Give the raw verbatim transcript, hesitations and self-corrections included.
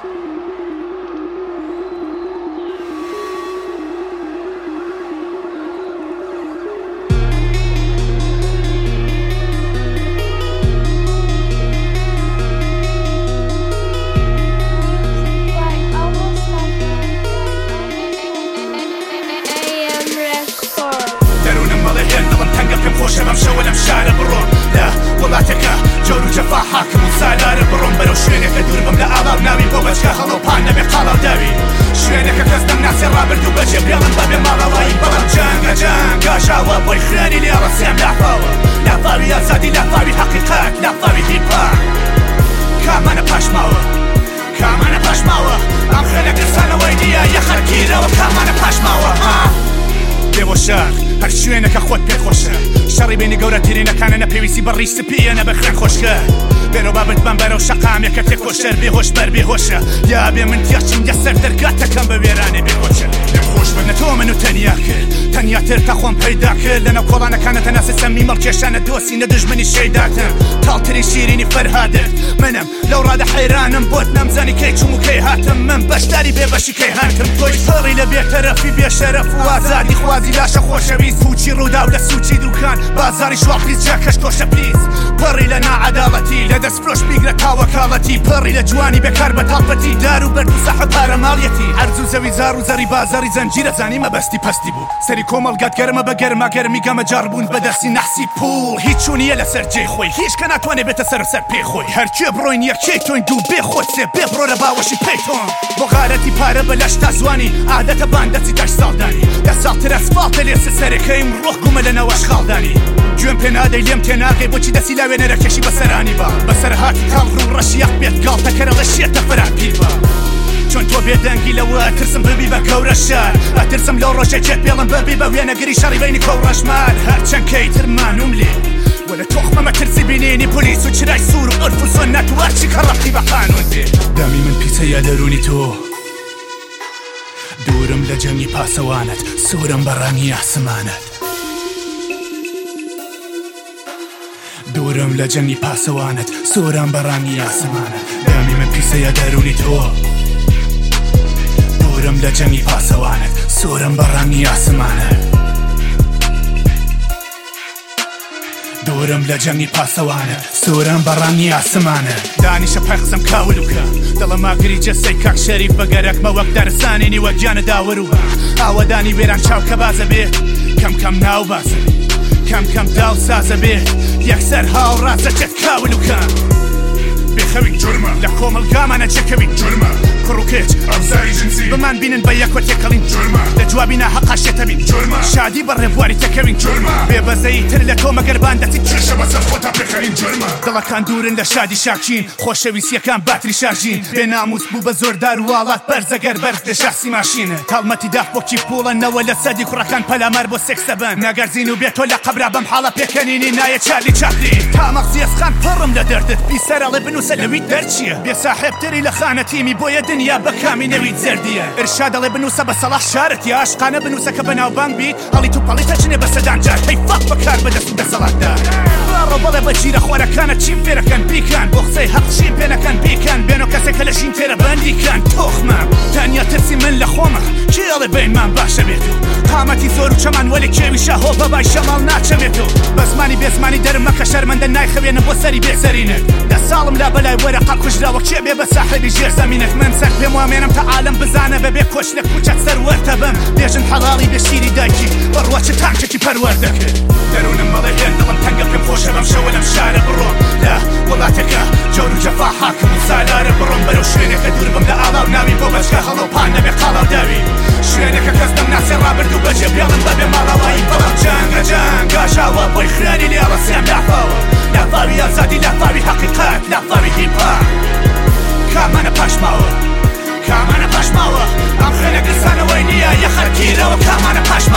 شبم شولم شارە بڕۆم لە وڵاتەکە جۆر و جەفا حاکم و سالارە بڕۆم بەرەو شوێنێکە دوور بم لە ئاڵاو ناوی بۆ بەچکە هەڵەوپان نەبێ قاڵاو داوی شوێنێکە کەس دەمناسێ ڕابرد و بەجێ بێڵم بەبێ ماڵەوایی بەڵام جەنگە جەنگ گاژاوە بۆی خوێنی لێڕەسیام لافاوە لافاوی ئازادی لافاوی حەقیقەت لافاوی هیپاپ کامانە پاشماوە کامانە پاشماوە ئەم خوێنە گرسانەوەی نییە یە خەرگیرەوە کامانە پاشماوە دێوە شار هەر شوێنەکە خۆت پێخۆشە شەڕی بینی گەورەترینەکانە نەپێویستی بەڕی سپیە نە بە خوێن خۆشکە بێنەوە بابت بم بەرەو شەقامێکە تێکۆشەر بێهۆش بەر بێهۆشە یا بێ من تێچم یە سەر دەرگاتەکەم بە وێرانێ بێهۆشە خۆش بە نەتۆ من و تەنیا کرد تەنیاتر تا خۆم پەیدا کرد لەنەو کۆڵانەکانە تەناسە سەمی مەڵکێشانە دۆسی نە دژمنی شەیداتم تاڵتری شیرینی فەرهادت منم لەو ڕادە حەیرانم بۆت نەمزانی کەی چوم و کەی هاتم من بەشداری بێبەشی کەی هاتم تۆی پەڕی لە بێتەرەفی بێشەرەف و ئازادی خوازی لاشە خۆشەویست سوچی ڕوودا و لە سوچی دوکان بازاری شواڵقیز جاکەش کۆشە پلیس پەڕی لە ناعەداڵەتی لە دەستفرۆش بیگرە تاوەکاڵەتی پەڕی لە جوانی بێکار بە تاڵپەتی دار و بەرد و سەحب پارەماڵیەتی عەرز و زەوی زار و زەری بازاری زەنجیرە زانی مەبەستی پەستی بوو سەری کۆمەڵگات گەرمە بە گەرما گەرمی گەمە جاربوون بەدەستی نەحسی پوڵ هیچ چوونیە لەسەر جێی خۆی هیچ کە ناتوانێ بێتە سەر سەر پێی خۆی هەرکوێ بڕۆین یەکێک تۆین دوو بێ خۆت سێ بێ بڕۆ لە باوەشی پێی تۆم بۆ غارەتی پارە بە لەش تا زوانی عادەتە باندەچی دەش ساڵدانی دە ساڵتر ئەسفاڵتە لێسە سەرەکەیم ڕۆخ گومە لەنەوەش خاڵدانی گوێم پێ نادەی لێم تێ ناگەی بۆچی دەسی لا وێنەرەکەشی بەسەرانی با بەسەر هاتی کاڵ ڕوو ڕەشیەق بێت گاڵتەکەرە لە شێتە فراپیر بە چۆن تۆ بێدەنگی لەوە ئەترسم ببی بە گەورە شار ئەترسم لەو ڕۆژە جێت پێڵم ببی بە وێنەگری شەڕی بینی کۆ ڕەشمان هەرچەند کەیتر مانوم لێ ولا تۆخمەمە ترسی بینێنی پۆلیس و چرای سوور و ئەرف و سۆنەت و هەرچی کە ڕەقی بە قانون بێ دامی من پیسەیە دەرونی تۆ دوورم لە جەنگی پاسەوانت سوورم بە ڕەنگی ئاسمانت دوورم لە جەنگی پاسەوانت سوورم بە ڕەنگی ئاسمانت دامی من پیسەیە دەرونی تۆ دوورم لە جەنگی پاسەوانت سوورم بە ڕەنگی ئاسمانت دوورم لە جەنگی پاسەوانە سوورم بە ڕەنگی ئاسمانە دانیشە پەخزم کاولوکە دڵم ماگری جەسەی کاک شەریف بە گەرەکمە وەک دەرسانێنی وەک گیانە داوەروە ئاوەدانی وێران چاو کە بازە بێت کەم کەم ناو بازە کەم کەم داو سازە بێت یەکسەر هاوڕازە چێت کاولوکە بێخەوی جورمە لە کۆمەڵگامانە چێکەوی جورمە کوڕوکێچ ئەوزاری جنسی بمان بینن بە یەکۆ تێکەڵین جورمە لە جوابی ناحەقا شێتەبین جورمە شادی بە ڕێبواری تەکەوین جورمە بێبەزەی تر لە تۆ مەگەربان دەچیت کێشە بەسەر خۆتا پێخەرین جورمە دڵەکان دوورن لە شادی شاکین خۆشەویستیەکان باتری شارژین بێ ناموس بوو بە زۆردار وڵات بەرزەگەر بەرز لە شاسی ماشینە تاڵمەتی داخ بۆکی پوڵەنەوە لە سەدی کوڕەکان پەلامار بۆ سێکسە بن نەگەرزین و بێتۆ لە قەبرا بەم حاڵە پێکەنینی نایە چارلی چاپلین تا مەغزیەسخان پڕم لە دەردت پیسەرەڵێ بنووسە لەوی دەرچیە بێ ساحێبتری لە خانەتیمی بۆیە دنیا بەکامی نەوی زەردیە ئرشاد دەڵێ بنووسە بە سەڵاح شارت یا عاشقانە بنووسە کە بەناوبانگ بیت هەڵی تو پەڵی تەچنێ بە سەدانجار هەی فەق بەکار بەدەست و دەسەڵاتدار ڕۆ بەڵێ بە گیرە خۆرەکانە چیم فێرەکەن بیکان بۆ قسەی حەق چیم پێ نەکەن بیکان بێنۆ کەسێکە لە شین تێرە بەندیکان تۆخمە تەنیا ترسی من لە خۆمە کێ ئەڵێ بینمان باشە بێت و قامەتی زۆر و چەمان وەلی کێوی شەهۆ بە بای شەماڵ ناچەبێت و بە زمانی بێزمانی دەرم مەکە شەرمەندە نایخەوێنە بۆ سەری بێزەرینت دە ساڵم لا بەلای وەرەقا کوژراوە کێ بێ بە ساحێبی ژێر زەمینت من سەر پێم وامێنم تا عالم بزانە بەبێ کۆش لە کوچەت سەروەرتە بم بێژن حەڵاڵی بێ شیری دایکی بڕوەچە تانکێکی پەروەردەکرد دەروونم بەڵێ هێن دڵم تەنگە پێم خۆشە بەم شەوە لەم شارە بڕۆم لە وڵاتەکە جۆر و جەفا حاکم و سالارە بڕۆم بەرەو شوێنێکە دوور بم لە ئاڵاو ناوی بۆ بەچکە هەڵەوپان نەبێ قاڵاو داوی شوێنێکە کەس دەمناسێ ڕابرد و بەجێ بێڵم بەبێ ماڵەوایی بەڵام جەنگە جەنگ گاژاوە بۆی خوێنی لێڕەسیام لافاوە لافاوی ئازادی لافاوی حەقیقەت لافاوی هیپاپ کامانە پاشماوە کامانە پاشماوە ئەم خوێنە گرسانەوەی نییە یە خەرگیرەوە کامانە پاش